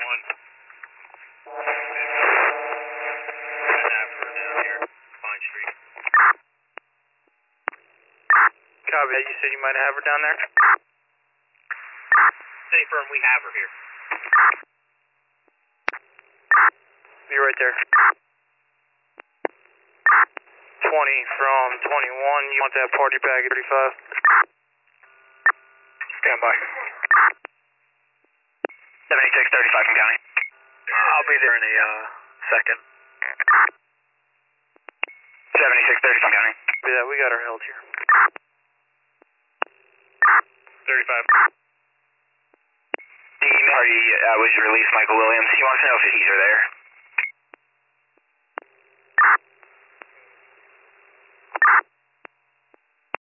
Copy that. You said you might have her down there? Stay firm, we have her here. Be right there. 20 from 21. You want that party bag at 35? Stand by. 7635 from County. I'll be there in a second. 7630 from County. Yeah, we got her held here. 35. The party was released, Michael Williams. He wants to know if the keys are there.